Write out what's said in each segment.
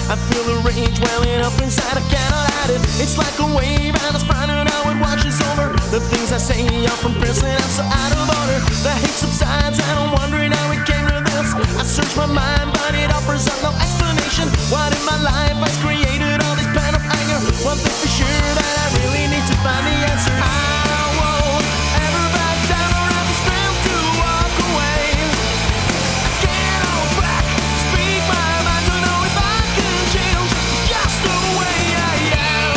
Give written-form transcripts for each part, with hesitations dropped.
I feel the rage welling up inside, I cannot hide it. It's like a wave and it's fine and now it washes over. The things I say are from prison, I'm so out of order. The hate subsides and I'm wondering how it came to this. I search my mind but it offers up no explanation. What in my life has created all this pent up anger? One thing for sure, that I really need to find the answer. I won't ever back down or have the strength to walk away. I can't hold back, speak my mind to know if I can change just the way I am.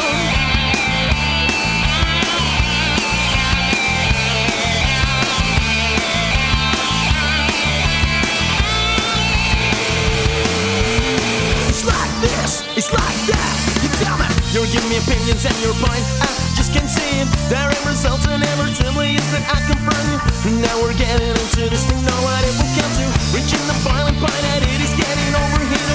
It's like this, it's like that. You tell me, you're giving me opinions and your point, I just can't see it. There ain't results and inevitably is that I confront you. Now we're getting into this thing, know what it will come to. Reaching the boiling point and it is getting overheated.